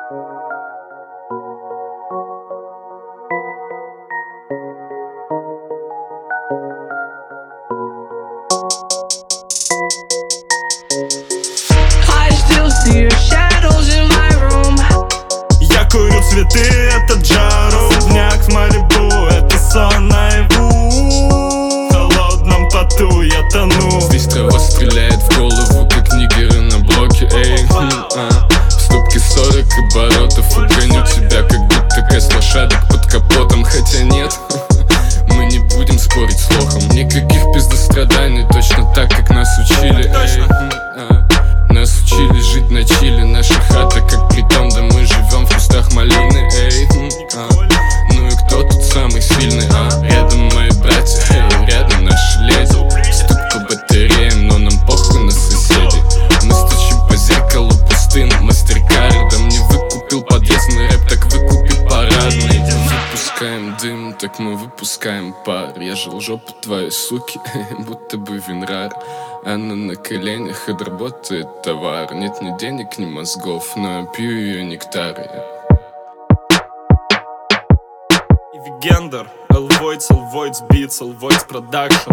I still see your shadows in my room. Я курю цветы, это Джару. В днях в Малибу, это сон наяву. В холодном поту я тону. Здесь трава стреляет в голову, как нигеры на блоке. Эй, в ступке 40 оборотов. Угоню тебя, как будто кэс лошадок под капотом. Хотя нет, мы не будем спорить с лохом. Никаких пиздостраданий, точно так, как нас учили. Нас учили жить на чили. Наша хата как притон, да мы живем в кустах малины. Эй, ну и кто тут самый сильный, Рядом мои братья, рядом наши леди. Стук по батареям, но нам похуй на соседей. Мы стучим по зеркалу пустым мастеркардом. Не выкупил подъездный рэп, так выкупи парадный. Выпускаем дым, так мы выпускаем пар. Я жил жопу твоей суки, будто бы Винрар. Она на коленях отработает товар. Нет ни денег, ни мозгов, но я пью ее нектар. Вигендер, Элвойдс, Элвойдс Beats, Элвойдс Продакшн.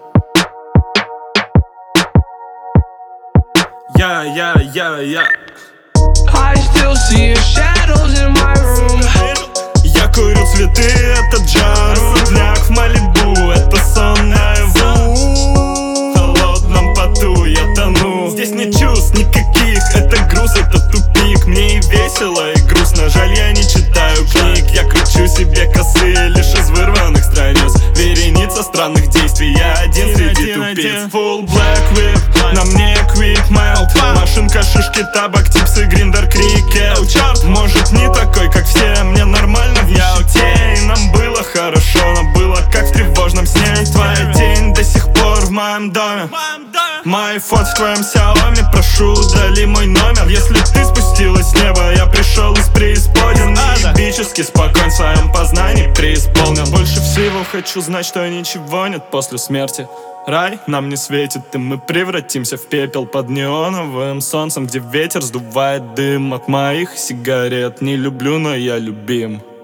Я I still see your shadows in my room. Я курю цветы, это Джару. В днях в Малибу, это сон наяву. В холодном поту я тону. Здесь нет чувств никаких, это груз, это тупик. Мне и весело, и грустно, жаль, я не читаю книг. Я кручу себе косы лишь из вырванных страниц. Вереница странных действий, я один среди тупиц. Full black whip, на мне quick melt. Машинка, шишки, табак, типсы, гриндер, крикет. Может не такой, как все, мне нормально в нищете. И нам было хорошо, но было как в тревожном сне. Твоя тень до сих пор в моем доме. Мой фот в твоем Xiaomi, прошу, удали мой номер. Если ты спустилась с неба, я пришел из преисподней. Неебически спокоен в своем познании, преисполнен. Больше всего хочу знать, что ничего нет после смерти. Рай нам не светит, и мы превратимся в пепел под неоновым солнцем, где ветер сдувает дым от моих сигарет. Не люблю, но я любим.